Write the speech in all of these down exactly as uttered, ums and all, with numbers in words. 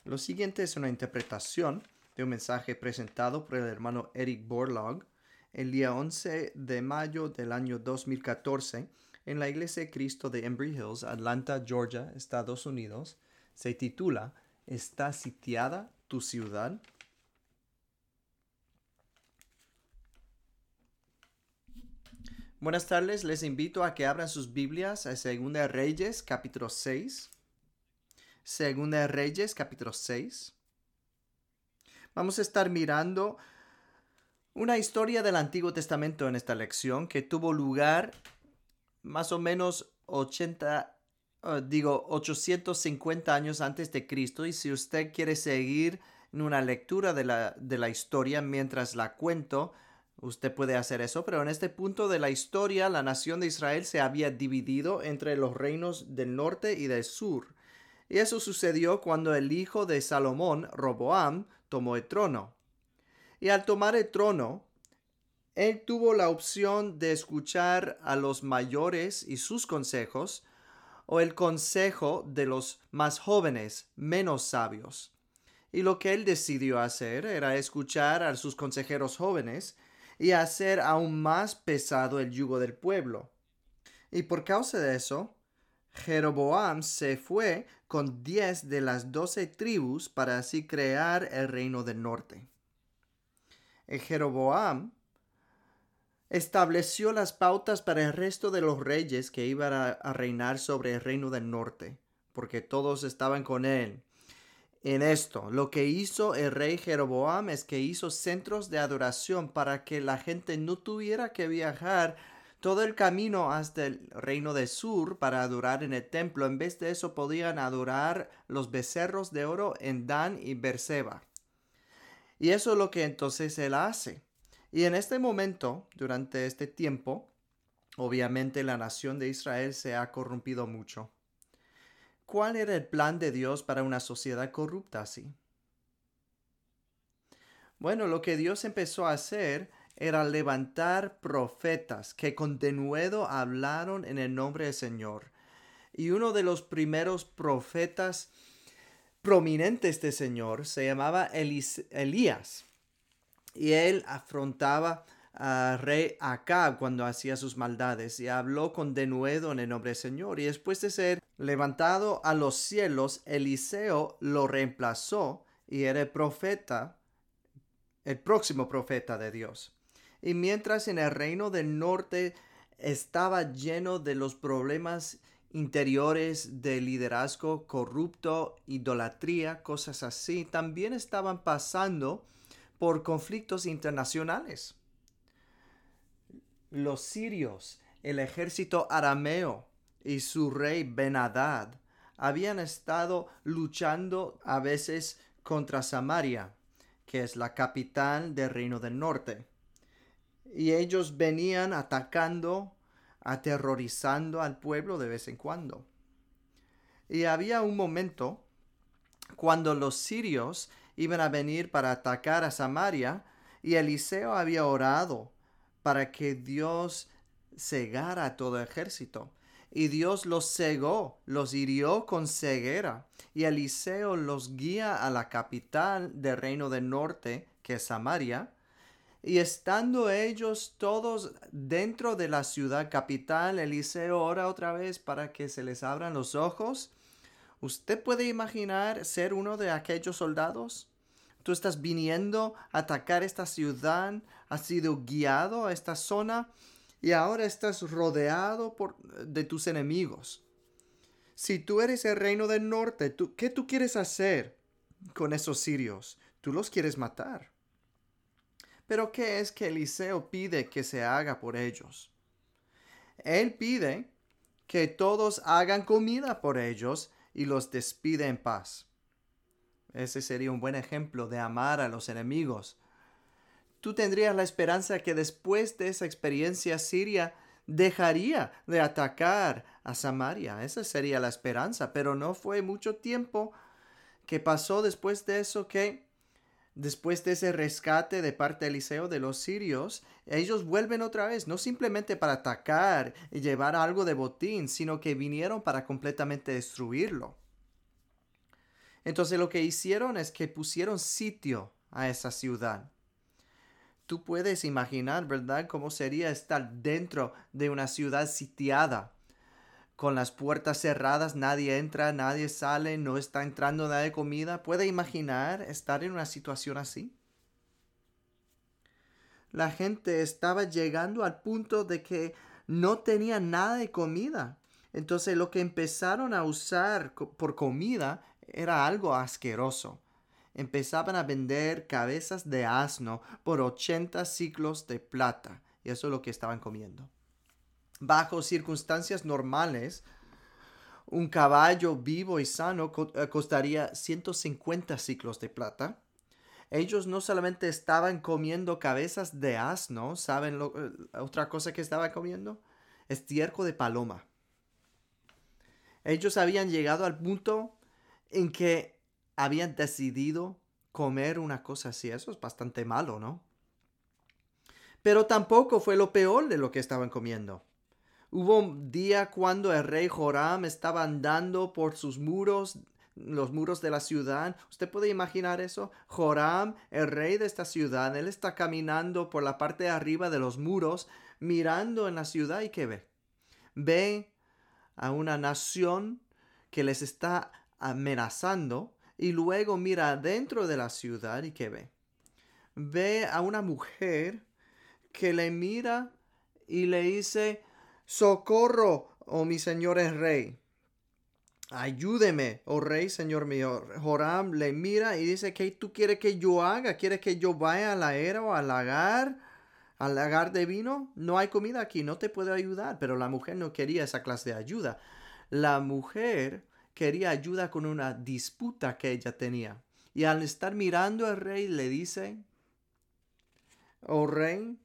Lo siguiente es una interpretación de un mensaje presentado por el hermano Eric Borlaug el día once de mayo del año dos mil catorce en la Iglesia de Cristo de Embry Hills, Atlanta, Georgia, Estados Unidos. Se titula ¿Está sitiada tu ciudad? Buenas tardes, les invito a que abran sus Biblias a Segunda de Reyes, capítulo seis. Segunda de Reyes, capítulo seis. Vamos a estar mirando una historia del Antiguo Testamento en esta lección que tuvo lugar más o menos ochenta, uh, digo, ochocientos cincuenta años antes de Cristo. Y si usted quiere seguir en una lectura de la, de la historia mientras la cuento, usted puede hacer eso. Pero en este punto de la historia, la nación de Israel se había dividido entre los reinos del norte y del sur. Y eso sucedió cuando el hijo de Salomón, Roboam, tomó el trono. Y al tomar el trono, él tuvo la opción de escuchar a los mayores y sus consejos, o el consejo de los más jóvenes, menos sabios. Y lo que él decidió hacer era escuchar a sus consejeros jóvenes y hacer aún más pesado el yugo del pueblo. Y por causa de eso, Jeroboam se fue con diez de las doce tribus para así crear el reino del norte. El Jeroboam estableció las pautas para el resto de los reyes que iban a, a reinar sobre el reino del norte, porque todos estaban con él. En esto, lo que hizo el rey Jeroboam es que hizo centros de adoración para que la gente no tuviera que viajar todo el camino hasta el reino del sur para adorar en el templo. En vez de eso podían adorar los becerros de oro en Dan y Beerseba. Y eso es lo que entonces él hace. Y en este momento, durante este tiempo, obviamente la nación de Israel se ha corrompido mucho. ¿Cuál era el plan de Dios para una sociedad corrupta así? Bueno, lo que Dios empezó a hacer era levantar profetas que con denuedo hablaron en el nombre del Señor. Y uno de los primeros profetas prominentes del Señor se llamaba Elis- Elías. Y él afrontaba al rey Acab cuando hacía sus maldades y habló con denuedo en el nombre del Señor. Y después de ser levantado a los cielos, Eliseo lo reemplazó y era el profeta, el próximo profeta de Dios. Y mientras en el reino del norte estaba lleno de los problemas interiores de liderazgo corrupto, idolatría, cosas así, también estaban pasando por conflictos internacionales. Los sirios, el ejército arameo y su rey Ben-Hadad habían estado luchando a veces contra Samaria, que es la capital del reino del norte. Y ellos venían atacando, aterrorizando al pueblo de vez en cuando. Y había un momento cuando los sirios iban a venir para atacar a Samaria y Eliseo había orado para que Dios cegara a todo ejército. Y Dios los cegó, los hirió con ceguera. Y Eliseo los guía a la capital del reino del norte, que es Samaria. Y estando ellos todos dentro de la ciudad capital, Eliseo ora otra vez para que se les abran los ojos. ¿Usted puede imaginar ser uno de aquellos soldados? Tú estás viniendo a atacar esta ciudad, has sido guiado a esta zona y ahora estás rodeado por, de tus enemigos. Si tú eres el reino del norte, ¿tú, ¿qué tú quieres hacer con esos sirios? Tú los quieres matar. Pero ¿qué es que Eliseo pide que se haga por ellos? Él pide que todos hagan comida por ellos y los despide en paz. Ese sería un buen ejemplo de amar a los enemigos. Tú tendrías la esperanza que después de esa experiencia Siria dejaría de atacar a Samaria. Esa sería la esperanza, pero no fue mucho tiempo que pasó después de eso que después de ese rescate de parte de Eliseo de los sirios, ellos vuelven otra vez, no simplemente para atacar y llevar algo de botín, sino que vinieron para completamente destruirlo. Entonces lo que hicieron es que pusieron sitio a esa ciudad. Tú puedes imaginar, ¿verdad?, cómo sería estar dentro de una ciudad sitiada, con las puertas cerradas, nadie entra, nadie sale, no está entrando nada de comida. ¿Puede imaginar estar en una situación así? La gente estaba llegando al punto de que no tenía nada de comida. Entonces lo que empezaron a usar co- por comida era algo asqueroso. Empezaban a vender cabezas de asno por ochenta ciclos de plata. Y eso es lo que estaban comiendo. Bajo circunstancias normales, un caballo vivo y sano co- eh, costaría ciento cincuenta ciclos de plata. Ellos no solamente estaban comiendo cabezas de asno, ¿saben lo, eh, otra cosa que estaban comiendo? Estiércol de paloma. Ellos habían llegado al punto en que habían decidido comer una cosa así. Eso es bastante malo, ¿no? Pero tampoco fue lo peor de lo que estaban comiendo. Hubo un día cuando el rey Joram estaba andando por sus muros, los muros de la ciudad. ¿Usted puede imaginar eso? Joram, el rey de esta ciudad, él está caminando por la parte de arriba de los muros, mirando en la ciudad y ¿qué ve? Ve a una nación que les está amenazando y luego mira dentro de la ciudad y ¿qué ve? Ve a una mujer que le mira y le dice: socorro, oh mi señor el rey. Ayúdeme, oh rey, señor mío. Joram le mira y dice: ¿qué tú quieres que yo haga? ¿Quieres que yo vaya a la era o al lagar? ¿Al lagar de vino? No hay comida aquí, no te puedo ayudar. Pero la mujer no quería esa clase de ayuda. La mujer quería ayuda con una disputa que ella tenía. Y al estar mirando al rey le dice: oh rey,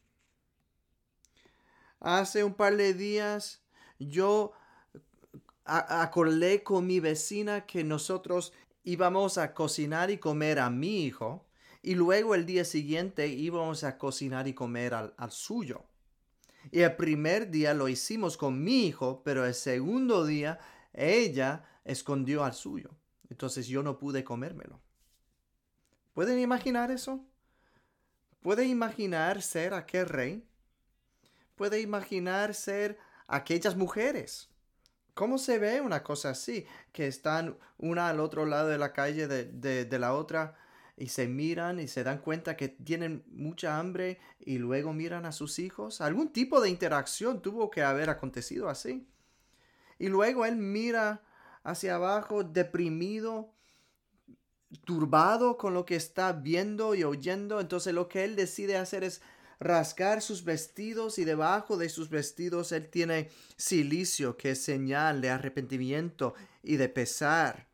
hace un par de días yo a- acordé con mi vecina que nosotros íbamos a cocinar y comer a mi hijo y luego el día siguiente íbamos a cocinar y comer al, al suyo. Y el primer día lo hicimos con mi hijo, pero el segundo día ella escondió al suyo. Entonces yo no pude comérmelo. ¿Pueden imaginar eso? ¿Puede imaginar ser aquel rey? ¿Puede imaginar ser aquellas mujeres? ¿Cómo se ve una cosa así? Que están una al otro lado de la calle de, de, de la otra y se miran y se dan cuenta que tienen mucha hambre y luego miran a sus hijos. Algún tipo de interacción tuvo que haber acontecido así. Y luego él mira hacia abajo deprimido, turbado con lo que está viendo y oyendo. Entonces lo que él decide hacer es rasgar sus vestidos y debajo de sus vestidos él tiene silicio, que es señal de arrepentimiento y de pesar.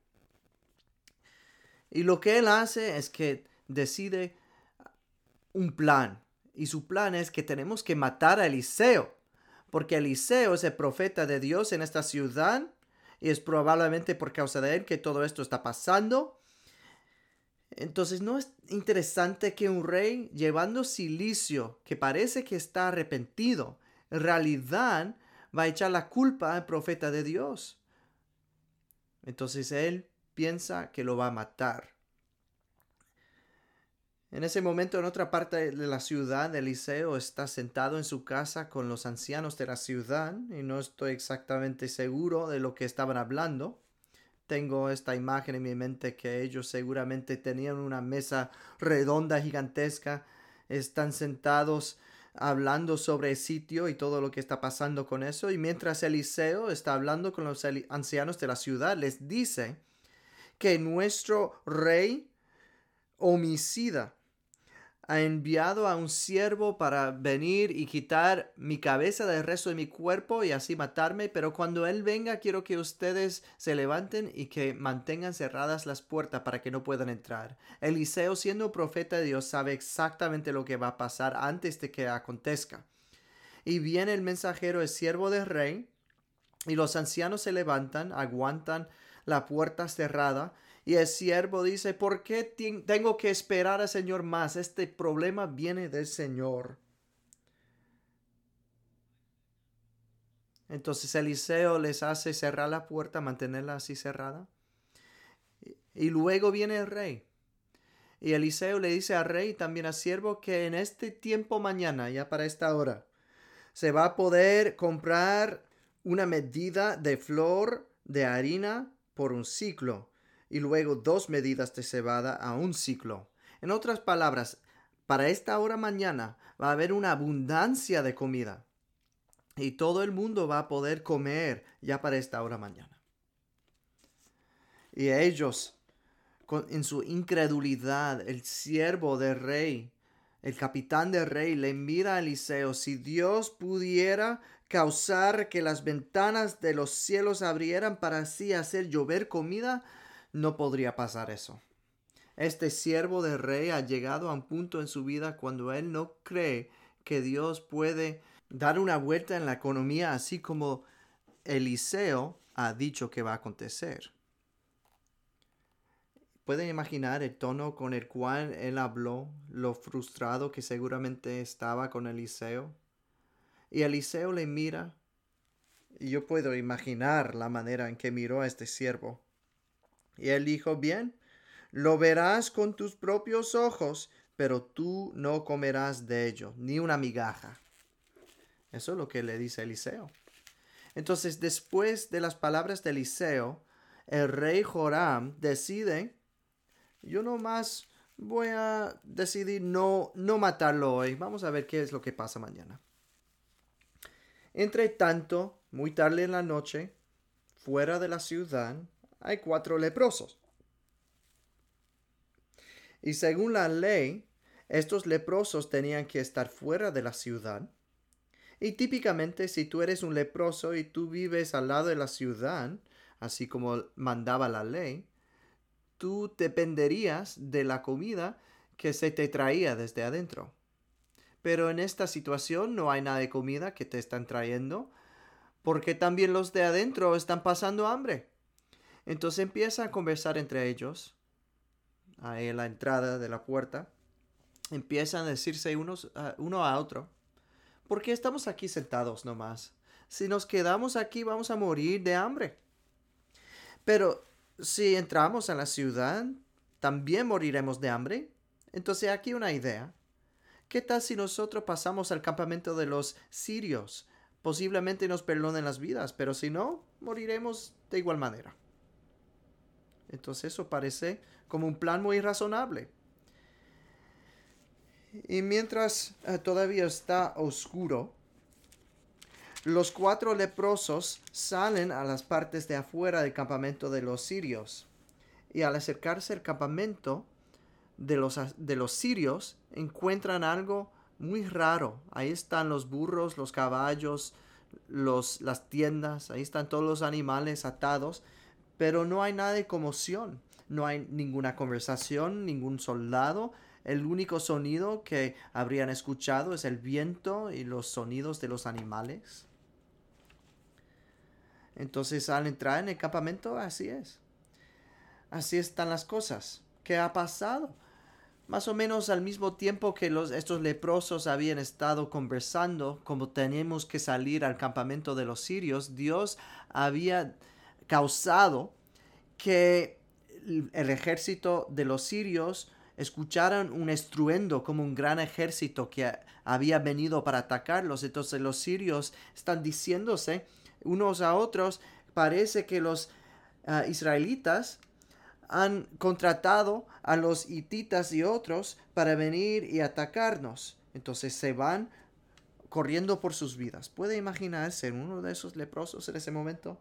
Y lo que él hace es que decide un plan. Y su plan es que tenemos que matar a Eliseo, porque Eliseo es el profeta de Dios en esta ciudad y es probablemente por causa de él que todo esto está pasando. Entonces, ¿no es interesante que un rey llevando silicio, que parece que está arrepentido, en realidad va a echar la culpa al profeta de Dios? Entonces él piensa que lo va a matar. En ese momento, en otra parte de la ciudad, Eliseo está sentado en su casa con los ancianos de la ciudad y no estoy exactamente seguro de lo que estaban hablando. Tengo esta imagen en mi mente que ellos seguramente tenían una mesa redonda gigantesca, están sentados hablando sobre el sitio y todo lo que está pasando con eso. Y mientras Eliseo está hablando con los ancianos de la ciudad, les dice que nuestro rey homicida ha enviado a un siervo para venir y quitar mi cabeza del resto de mi cuerpo y así matarme, pero cuando él venga quiero que ustedes se levanten y que mantengan cerradas las puertas para que no puedan entrar. Eliseo, siendo profeta de Dios, sabe exactamente lo que va a pasar antes de que acontezca. Y viene el mensajero, el siervo del rey, y los ancianos se levantan, aguantan la puerta cerrada. Y el siervo dice: ¿por qué tengo que esperar al Señor más? Este problema viene del Señor. Entonces Eliseo les hace cerrar la puerta, mantenerla así cerrada. Y luego viene el rey. Y Eliseo le dice al rey y también al siervo que en este tiempo mañana, ya para esta hora, se va a poder comprar una medida de flor de harina por un ciclo y luego dos medidas de cebada a un ciclo. En otras palabras, para esta hora mañana va a haber una abundancia de comida y todo el mundo va a poder comer ya para esta hora mañana. Y ellos, con, en su incredulidad, el siervo del rey, el capitán del rey, le mira a Eliseo: si Dios pudiera causar que las ventanas de los cielos abrieran para así hacer llover comida, no podría pasar eso. Este siervo del rey ha llegado a un punto en su vida cuando él no cree que Dios puede dar una vuelta en la economía así como Eliseo ha dicho que va a acontecer. ¿Pueden imaginar el tono con el cual él habló, lo frustrado que seguramente estaba con Eliseo? Y Eliseo le mira, y yo puedo imaginar la manera en que miró a este siervo. Y él dijo: bien, lo verás con tus propios ojos, pero tú no comerás de ello, ni una migaja. Eso es lo que le dice Eliseo. Entonces, después de las palabras de Eliseo, el rey Joram decide: yo nomás voy a decidir no, no matarlo hoy. Vamos a ver qué es lo que pasa mañana. Entre tanto, muy tarde en la noche, fuera de la ciudad, hay cuatro leprosos. Y según la ley, estos leprosos tenían que estar fuera de la ciudad. Y típicamente, si tú eres un leproso y tú vives al lado de la ciudad, así como mandaba la ley, tú dependerías de la comida que se te traía desde adentro. Pero en esta situación no hay nada de comida que te están trayendo, porque también los de adentro están pasando hambre. Entonces empiezan a conversar entre ellos, ahí en la entrada de la puerta. Empiezan a decirse unos, uh, uno a otro: ¿por qué estamos aquí sentados nomás? Si nos quedamos aquí vamos a morir de hambre. Pero si entramos a la ciudad, también moriremos de hambre. Entonces aquí una idea. ¿Qué tal si nosotros pasamos al campamento de los sirios? Posiblemente nos perdonen las vidas, pero si no, moriremos de igual manera. Entonces eso parece como un plan muy razonable. Y mientras uh, todavía está oscuro, los cuatro leprosos salen a las partes de afuera del campamento de los sirios. Y al acercarse al campamento de los, de los sirios, encuentran algo muy raro. Ahí están los burros, los caballos, los, las tiendas, ahí están todos los animales atados, pero no hay nada de conmoción. No hay ninguna conversación, ningún soldado. El único sonido que habrían escuchado es el viento y los sonidos de los animales. Entonces, al entrar en el campamento, así es. Así están las cosas. ¿Qué ha pasado? Más o menos al mismo tiempo que los, estos leprosos habían estado conversando, como tenemos que salir al campamento de los sirios, Dios había causado que el ejército de los sirios escucharan un estruendo como un gran ejército que había venido para atacarlos. Entonces los sirios están diciéndose unos a otros: parece que los uh, israelitas han contratado a los hititas y otros para venir y atacarnos. Entonces se van corriendo por sus vidas. ¿Puede imaginarse uno de esos leprosos en ese momento?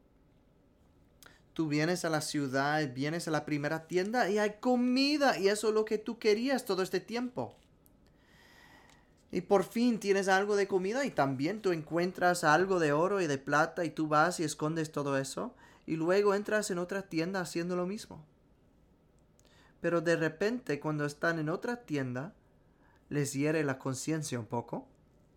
Tú vienes a la ciudad, vienes a la primera tienda y hay comida, y eso es lo que tú querías todo este tiempo. Y por fin tienes algo de comida y también tú encuentras algo de oro y de plata y tú vas y escondes todo eso y luego entras en otra tienda haciendo lo mismo. Pero de repente, cuando están en otra tienda, les hiere la conciencia un poco.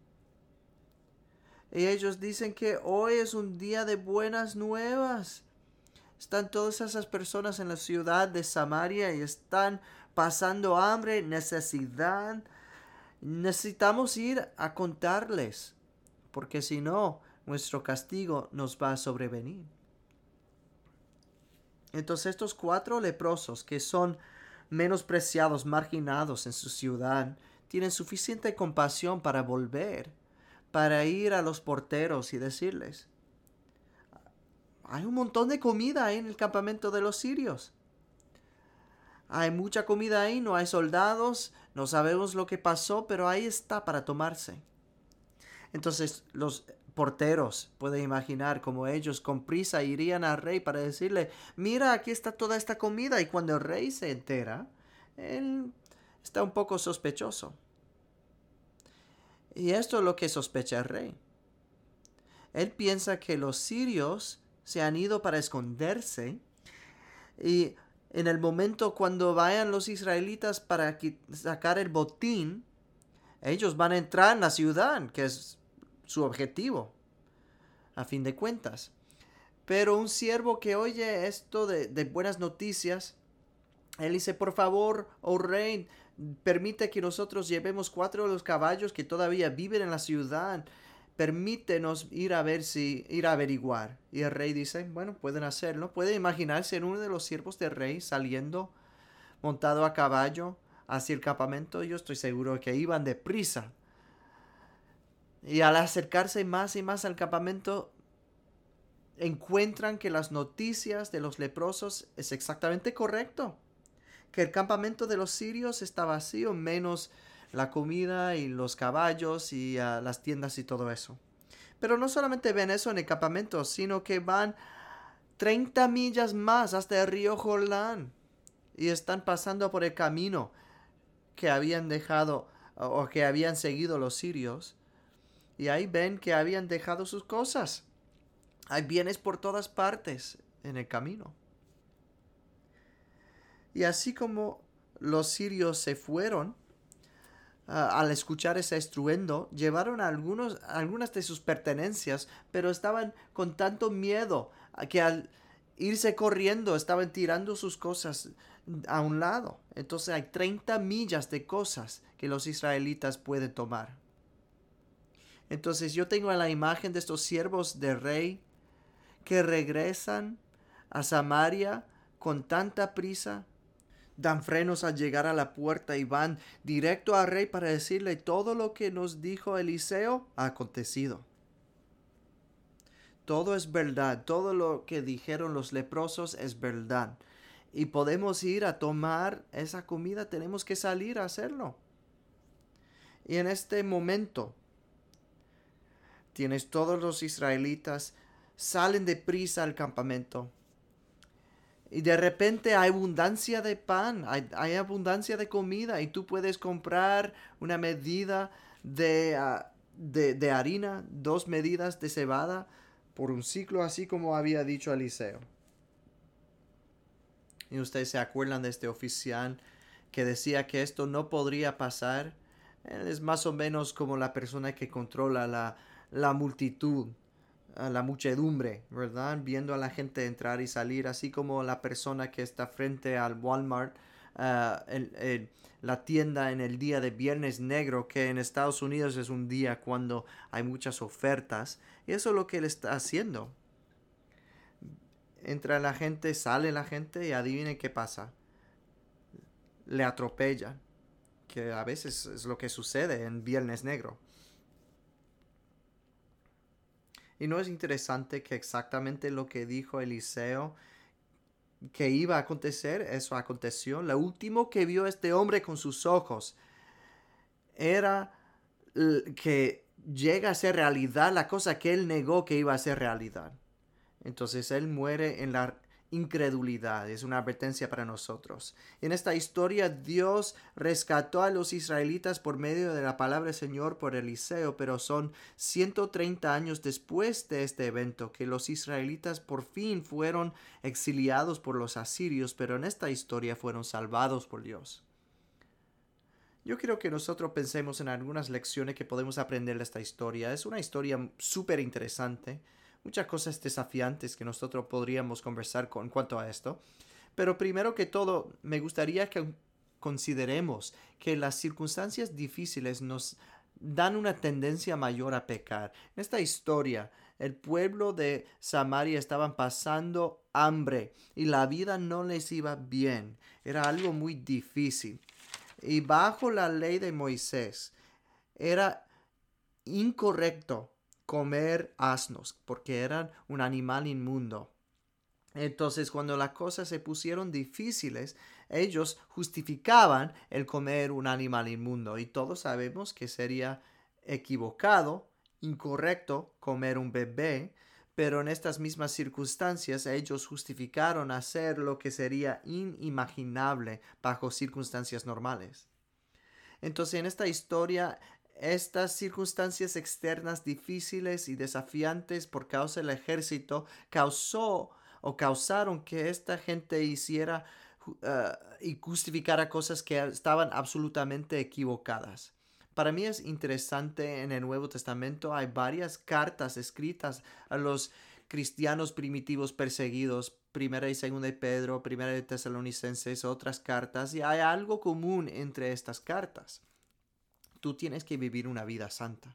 Y ellos dicen que hoy es un día de buenas nuevas. Están todas esas personas en la ciudad de Samaria y están pasando hambre, necesidad. Necesitamos ir a contarles, porque si no, nuestro castigo nos va a sobrevenir. Entonces estos cuatro leprosos que son menospreciados, marginados en su ciudad, tienen suficiente compasión para volver, para ir a los porteros y decirles, hay un montón de comida ahí en el campamento de los sirios. Hay mucha comida ahí, no hay soldados, no sabemos lo que pasó, pero ahí está para tomarse. Entonces los porteros pueden imaginar como ellos con prisa irían al rey para decirle, mira, aquí está toda esta comida. Y cuando el rey se entera, él está un poco sospechoso. Y esto es lo que sospecha el rey. Él piensa que los sirios se han ido para esconderse y en el momento cuando vayan los israelitas para sacar el botín, ellos van a entrar en la ciudad, que es su objetivo, a fin de cuentas. Pero un siervo que oye esto de, de buenas noticias, él dice, por favor, oh rey, permite que nosotros llevemos cuatro de los caballos que todavía viven en la ciudad. Permítenos ir a ver si, ir a averiguar. Y el rey dice, bueno, pueden hacerlo. Puede imaginarse en uno de los siervos del rey saliendo montado a caballo hacia el campamento. Yo estoy seguro que iban deprisa. Y al acercarse más y más al campamento, encuentran que las noticias de los leprosos es exactamente correcto. Que el campamento de los sirios está vacío, menos la comida y los caballos y uh, las tiendas y todo eso. Pero no solamente ven eso en el campamento, sino que van treinta millas más hasta el río Jordán y están pasando por el camino que habían dejado o que habían seguido los sirios. Y ahí ven que habían dejado sus cosas. Hay bienes por todas partes en el camino. Y así como los sirios se fueron, uh, al escuchar ese estruendo, llevaron algunos, algunas de sus pertenencias, pero estaban con tanto miedo que al irse corriendo estaban tirando sus cosas a un lado. Entonces hay treinta millas de cosas que los israelitas pueden tomar. Entonces yo tengo la imagen de estos siervos del rey que regresan a Samaria con tanta prisa, dan frenos al llegar a la puerta y van directo al rey para decirle todo lo que nos dijo Eliseo ha acontecido. Todo es verdad, todo lo que dijeron los leprosos es verdad. Y podemos ir a tomar esa comida, tenemos que salir a hacerlo. Y en este momento, tienes todos los israelitas, salen deprisa al campamento. Y de repente hay abundancia de pan, hay, hay abundancia de comida y tú puedes comprar una medida de, uh, de, de harina, dos medidas de cebada por un ciclo, así como había dicho Eliseo. Y ustedes se acuerdan de este oficial que decía que esto no podría pasar. Él es más o menos como la persona que controla la, la multitud. A la muchedumbre, ¿verdad? Viendo a la gente entrar y salir, así como la persona que está frente al Walmart, uh, el, el, la tienda en el día de Viernes Negro, que en Estados Unidos es un día cuando hay muchas ofertas, y eso es lo que él está haciendo. Entra la gente, sale la gente y adivinen qué pasa. Le atropellan, que a veces es lo que sucede en Viernes Negro. Y no es interesante que exactamente lo que dijo Eliseo que iba a acontecer, eso aconteció. Lo último que vio este hombre con sus ojos era que llega a ser realidad la cosa que él negó que iba a ser realidad. Entonces él muere en la incredulidad. Es una advertencia para nosotros. En esta historia Dios rescató a los israelitas por medio de la palabra del Señor por Eliseo, pero son ciento treinta años después de este evento que los israelitas por fin fueron exiliados por los asirios, pero en esta historia fueron salvados por Dios. Yo quiero que nosotros pensemos en algunas lecciones que podemos aprender de esta historia. Es una historia súper interesante. Muchas cosas desafiantes que nosotros podríamos conversar con en cuanto a esto. Pero primero que todo, me gustaría que consideremos que las circunstancias difíciles nos dan una tendencia mayor a pecar. En esta historia, El pueblo de Samaria estaban pasando hambre y la vida no les iba bien. Era algo muy difícil. Y bajo la ley de Moisés era incorrecto comer asnos porque eran un animal inmundo. Entonces, cuando las cosas se pusieron difíciles, ellos justificaban el comer un animal inmundo. Y todos sabemos que sería equivocado, incorrecto comer un bebé, pero en estas mismas circunstancias ellos justificaron hacer lo que sería inimaginable bajo circunstancias normales. Entonces, en esta historia, estas circunstancias externas difíciles y desafiantes por causa del ejército causó o causaron que esta gente hiciera uh, y justificara cosas que estaban absolutamente equivocadas. Para mí es interesante, en el Nuevo Testamento hay varias cartas escritas a los cristianos primitivos perseguidos, primera y segunda de Pedro, primera de Tesalonicenses, otras cartas, y hay algo común entre estas cartas. Tú tienes que vivir una vida santa.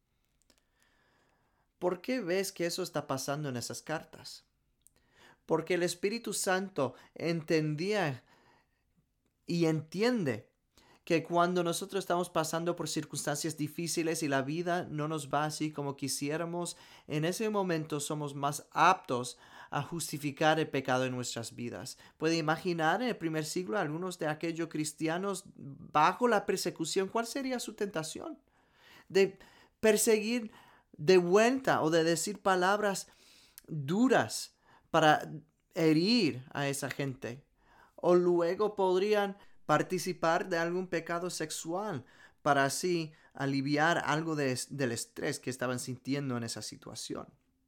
¿Por qué ves que eso está pasando en esas cartas? Porque el Espíritu Santo entendía y entiende que cuando nosotros estamos pasando por circunstancias difíciles y la vida no nos va así como quisiéramos, en ese momento somos más aptos a justificar el pecado en nuestras vidas. Puede imaginar en el primer siglo algunos de aquellos cristianos bajo la persecución, ¿cuál sería su tentación? De perseguir de vuelta o de decir palabras duras para herir a esa gente. O luego podrían participar de algún pecado sexual para así aliviar algo de, del estrés que estaban sintiendo en esa situación.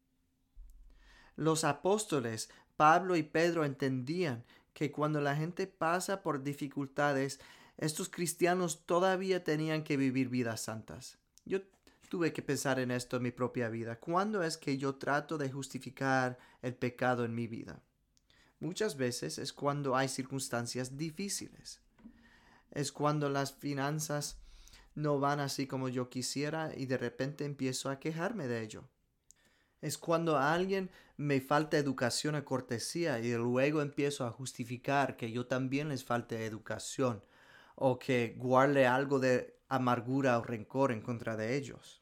Los apóstoles Pablo y Pedro entendían que cuando la gente pasa por dificultades, estos cristianos todavía tenían que vivir vidas santas. Yo tuve que pensar en esto en mi propia vida. ¿Cuándo es que yo trato de justificar el pecado en mi vida? Muchas veces es cuando hay circunstancias difíciles. Es cuando las finanzas no van así como yo quisiera y de repente empiezo a quejarme de ello. Es cuando a alguien me falta educación o cortesía y luego empiezo a justificar que yo también les falte educación o que guarde algo de amargura o rencor en contra de ellos.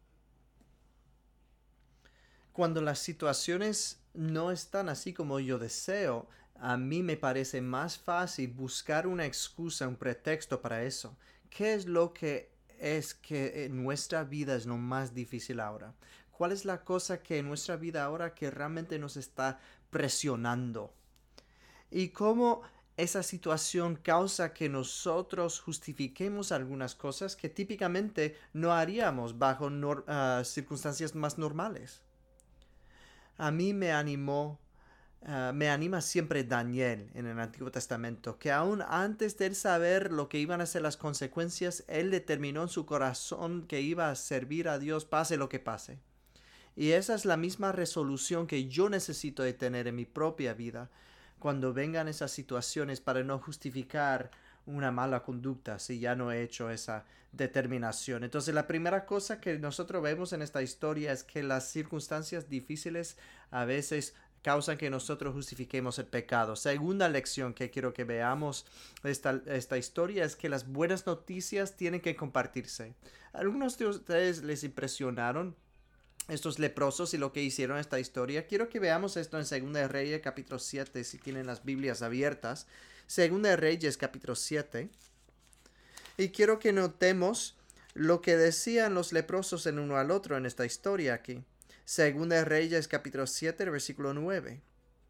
Cuando las situaciones no están así como yo deseo, a mí me parece más fácil buscar una excusa, un pretexto para eso. ¿Qué es lo que es que en nuestra vida es lo más difícil ahora? ¿Cuál es la cosa que en nuestra vida ahora que realmente nos está presionando? Y cómo esa situación causa que nosotros justifiquemos algunas cosas que típicamente no haríamos bajo nor- uh, circunstancias más normales. A mí me animó, uh, me anima siempre Daniel en el Antiguo Testamento, que aún antes de él saber lo que iban a ser las consecuencias, él determinó en su corazón que iba a servir a Dios pase lo que pase. Y esa es la misma resolución que yo necesito de tener en mi propia vida cuando vengan esas situaciones para no justificar una mala conducta si ya no he hecho esa determinación. Entonces la primera cosa que nosotros vemos en esta historia es que las circunstancias difíciles a veces causan que nosotros justifiquemos el pecado. Segunda lección que quiero que veamos de esta, esta historia es que las buenas noticias tienen que compartirse. Algunos de ustedes les impresionaron estos leprosos y lo que hicieron en esta historia. Quiero que veamos esto en Segunda de Reyes capítulo siete, si tienen las Biblias abiertas. Segunda de Reyes capítulo siete. Y quiero que notemos lo que decían los leprosos el uno al otro en esta historia aquí. Segunda de Reyes capítulo siete, versículo nueve.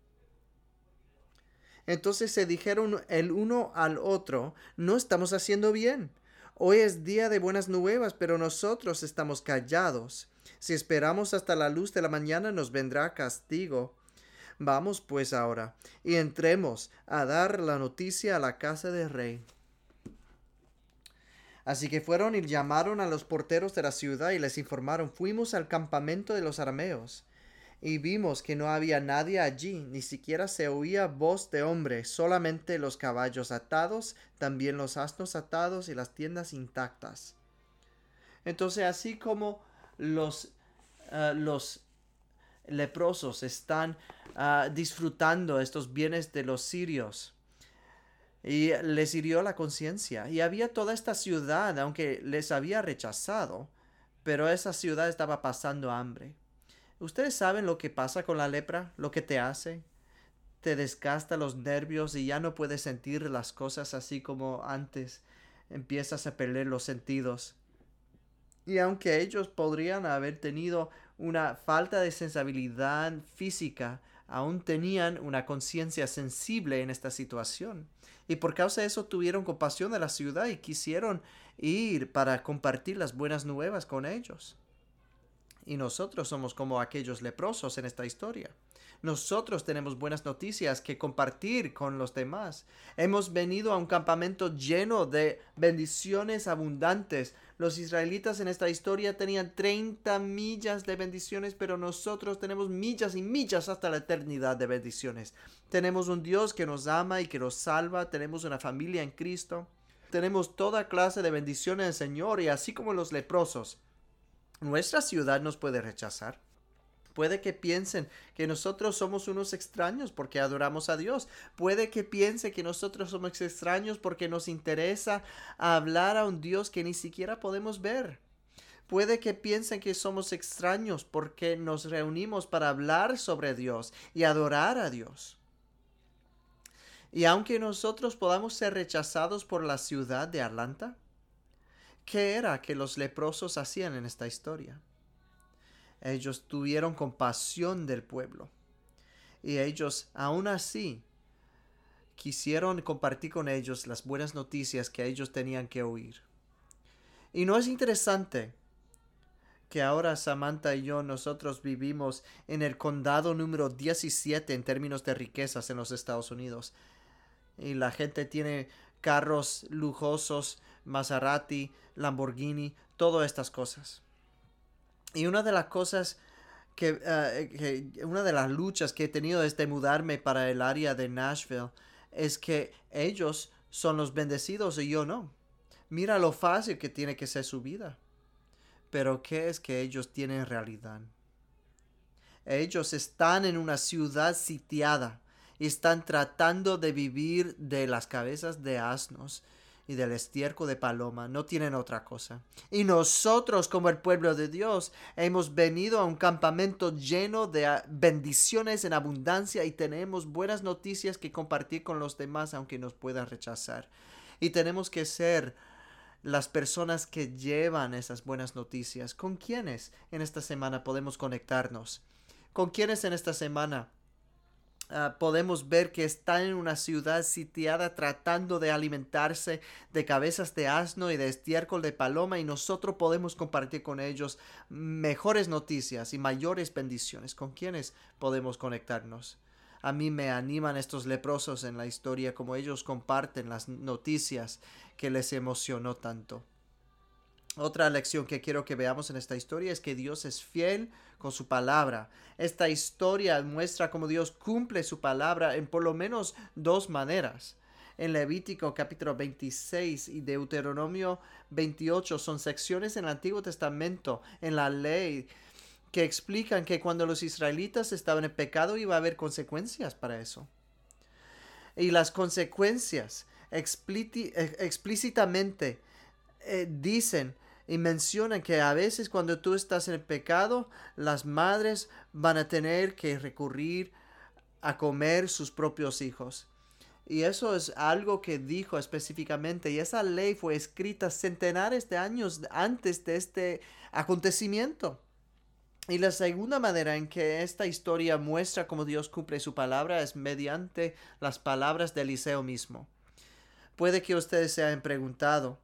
Entonces se dijeron el uno al otro, no estamos haciendo bien. Hoy es día de buenas nuevas, pero nosotros estamos callados. Si esperamos hasta la luz de la mañana nos vendrá castigo. Vamos pues ahora, y entremos a dar la noticia a la casa del rey. Así que fueron y llamaron a los porteros de la ciudad y les informaron, fuimos al campamento de los arameos. Y vimos que no había nadie allí, ni siquiera se oía voz de hombre, solamente los caballos atados, también los asnos atados y las tiendas intactas. Entonces, así como los, uh, los leprosos están uh, disfrutando estos bienes de los sirios. Y les hirió la conciencia. Y había toda esta ciudad, aunque les había rechazado, pero esa ciudad estaba pasando hambre. ¿Ustedes saben lo que pasa con la lepra? Lo que te hace. Te desgasta los nervios y ya no puedes sentir las cosas así como antes. Empiezas a perder los sentidos. Y aunque ellos podrían haber tenido una falta de sensibilidad física, aún tenían una conciencia sensible en esta situación. Y por causa de eso tuvieron compasión de la ciudad y quisieron ir para compartir las buenas nuevas con ellos. Y nosotros somos como aquellos leprosos en esta historia. Nosotros tenemos buenas noticias que compartir con los demás. Hemos venido a un campamento lleno de bendiciones abundantes. Los israelitas en esta historia tenían treinta millas de bendiciones, pero nosotros tenemos millas y millas hasta la eternidad de bendiciones. Tenemos un Dios que nos ama y que nos salva. Tenemos una familia en Cristo. Tenemos toda clase de bendiciones del Señor, y así como los leprosos, nuestra ciudad nos puede rechazar. Puede que piensen que nosotros somos unos extraños porque adoramos a Dios. Puede que piensen que nosotros somos extraños porque nos interesa hablar a un Dios que ni siquiera podemos ver. Puede que piensen que somos extraños porque nos reunimos para hablar sobre Dios y adorar a Dios. Y aunque nosotros podamos ser rechazados por la ciudad de Atlanta, ¿qué era que los leprosos hacían en esta historia? Ellos tuvieron compasión del pueblo. Y ellos, aún así, quisieron compartir con ellos las buenas noticias que ellos tenían que oír. Y no es interesante que ahora Samantha y yo, nosotros vivimos en el condado número diecisiete en términos de riquezas en los Estados Unidos. Y la gente tiene carros lujosos, Maserati, Lamborghini, todas estas cosas. Y una de las cosas que, uh, que, una de las luchas que he tenido desde mudarme para el área de Nashville es que ellos son los bendecidos y yo no. Mira lo fácil que tiene que ser su vida. Pero ¿qué es que ellos tienen en realidad? Ellos están en una ciudad sitiada y están tratando de vivir de las cabezas de asnos y del estiércol de paloma. No tienen otra cosa. Y nosotros, como el pueblo de Dios, hemos venido a un campamento lleno de bendiciones en abundancia y tenemos buenas noticias que compartir con los demás, aunque nos puedan rechazar. Y tenemos que ser las personas que llevan esas buenas noticias. ¿Con quiénes en esta semana podemos conectarnos? ¿Con quiénes en esta semana Uh, podemos ver que están en una ciudad sitiada tratando de alimentarse de cabezas de asno y de estiércol de paloma, y nosotros podemos compartir con ellos mejores noticias y mayores bendiciones? ¿Con quiénes podemos conectarnos? A mí me animan estos leprosos en la historia, como ellos comparten las noticias que les emocionó tanto. Otra lección que quiero que veamos en esta historia es que Dios es fiel con su palabra. Esta historia muestra cómo Dios cumple su palabra en por lo menos dos maneras. En Levítico capítulo veintiséis y Deuteronomio veintiocho son secciones en el Antiguo Testamento, en la ley, que explican que cuando los israelitas estaban en pecado iba a haber consecuencias para eso. Y las consecuencias explícit- explícitamente eh, dicen y mencionan que a veces cuando tú estás en el pecado, las madres van a tener que recurrir a comer sus propios hijos. Y eso es algo que dijo específicamente. Y esa ley fue escrita centenares de años antes de este acontecimiento. Y la segunda manera en que esta historia muestra cómo Dios cumple su palabra es mediante las palabras de Eliseo mismo. Puede que ustedes se hayan preguntado,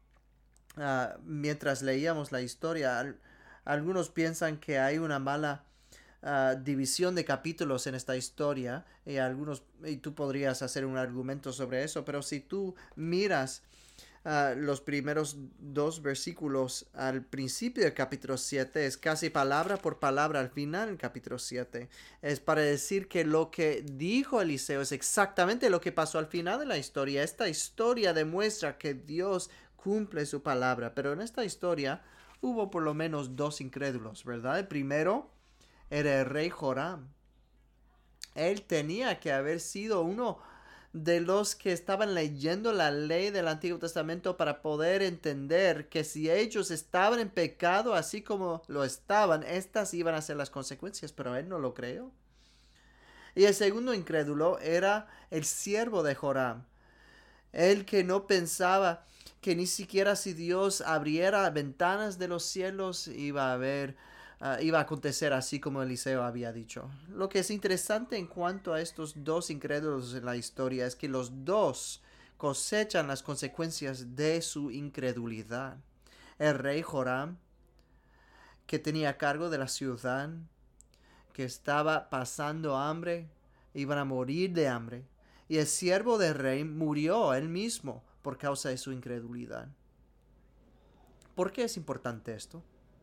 Uh, mientras leíamos la historia, al, algunos piensan que hay una mala uh, división de capítulos en esta historia, y algunos y tú podrías hacer un argumento sobre eso, pero si tú miras uh, los primeros dos versículos al principio del capítulo siete, es casi palabra por palabra al final del capítulo siete. Es para decir que lo que dijo Eliseo es exactamente lo que pasó al final de la historia. Esta historia demuestra que Dios cumple su palabra, pero en esta historia hubo por lo menos dos incrédulos, ¿verdad? El primero era el rey Joram. Él tenía que haber sido uno de los que estaban leyendo la ley del Antiguo Testamento para poder entender que si ellos estaban en pecado así como lo estaban, estas iban a ser las consecuencias, pero él no lo creyó. Y el segundo incrédulo era el siervo de Joram, el que no pensaba que ni siquiera si Dios abriera ventanas de los cielos iba a haber Uh, iba a acontecer así como Eliseo había dicho. Lo que es interesante en cuanto a estos dos incrédulos en la historia es que los dos cosechan las consecuencias de su incredulidad. El rey Joram, que tenía cargo de la ciudad, que estaba pasando hambre, iban a morir de hambre. Y el siervo del rey murió él mismo por causa de su incredulidad. ¿Por qué es importante esto?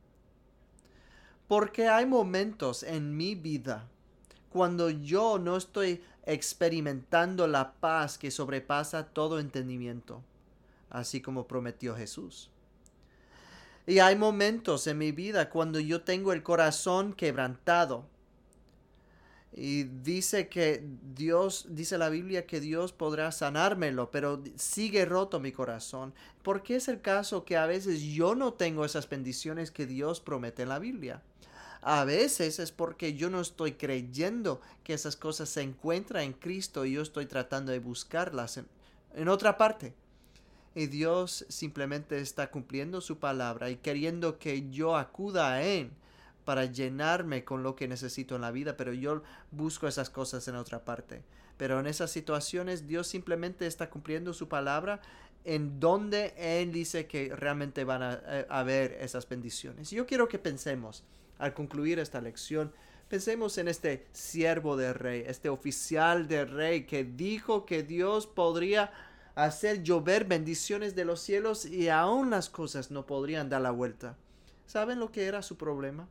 Porque hay momentos en mi vida cuando yo no estoy experimentando la paz que sobrepasa todo entendimiento, así como prometió Jesús. Y hay momentos en mi vida cuando yo tengo el corazón quebrantado. Y dice que Dios, dice la Biblia que Dios podrá sanármelo, pero sigue roto mi corazón. ¿Por qué es el caso que a veces yo no tengo esas bendiciones que Dios promete en la Biblia? A veces es porque yo no estoy creyendo que esas cosas se encuentran en Cristo y yo estoy tratando de buscarlas en, en otra parte. Y Dios simplemente está cumpliendo su palabra y queriendo que yo acuda a Él para llenarme con lo que necesito en la vida, pero yo busco esas cosas en otra parte. Pero en esas situaciones Dios simplemente está cumpliendo su palabra en donde Él dice que realmente van a, a haber esas bendiciones. Yo quiero que pensemos, al concluir esta lección, pensemos en este siervo del rey, este oficial del rey que dijo que Dios podría hacer llover bendiciones de los cielos y aún las cosas no podrían dar la vuelta. ¿Saben lo que era su problema?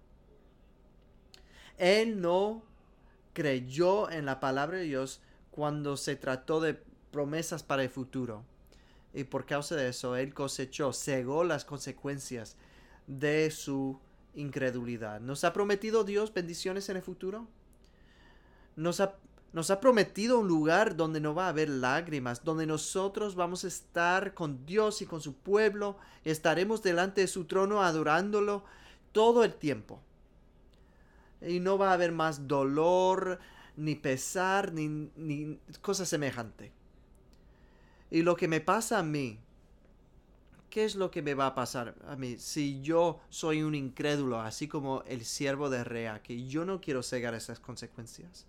Él no creyó en la palabra de Dios cuando se trató de promesas para el futuro. Y por causa de eso, él cosechó, cegó las consecuencias de su incredulidad. ¿Nos ha prometido Dios bendiciones en el futuro? Nos ha, nos ha prometido un lugar donde no va a haber lágrimas, donde nosotros vamos a estar con Dios y con su pueblo, y estaremos delante de su trono adorándolo todo el tiempo. Y no va a haber más dolor, ni pesar, ni, ni cosa semejante. Y lo que me pasa a mí, ¿qué es lo que me va a pasar a mí si yo soy un incrédulo, así como el siervo de Rea, que yo no quiero cegar esas consecuencias?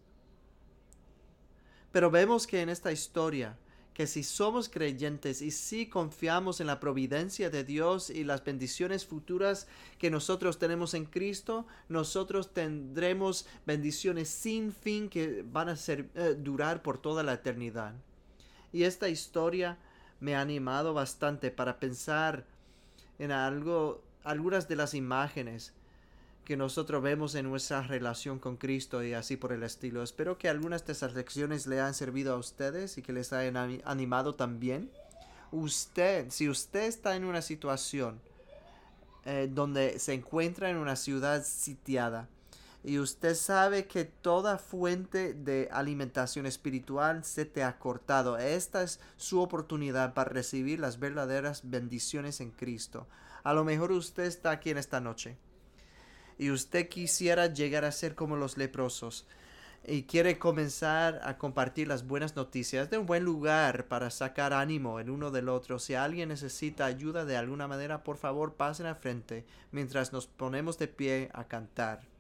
Pero vemos que en esta historia, que si somos creyentes y si confiamos en la providencia de Dios y las bendiciones futuras que nosotros tenemos en Cristo, nosotros tendremos bendiciones sin fin que van a ser, eh, durar por toda la eternidad. Y esta historia me ha animado bastante para pensar en algo, algunas de las imágenes que nosotros vemos en nuestra relación con Cristo y así por el estilo. Espero que algunas de esas lecciones le han servido a ustedes y que les hayan animado también. Usted, si usted está en una situación eh, donde se encuentra en una ciudad sitiada y usted sabe que toda fuente de alimentación espiritual se te ha cortado, esta es su oportunidad para recibir las verdaderas bendiciones en Cristo. A lo mejor usted está aquí en esta noche y usted quisiera llegar a ser como los leprosos y quiere comenzar a compartir las buenas noticias de un buen lugar para sacar ánimo el uno del otro. Si alguien necesita ayuda de alguna manera, por favor pasen al frente mientras nos ponemos de pie a cantar.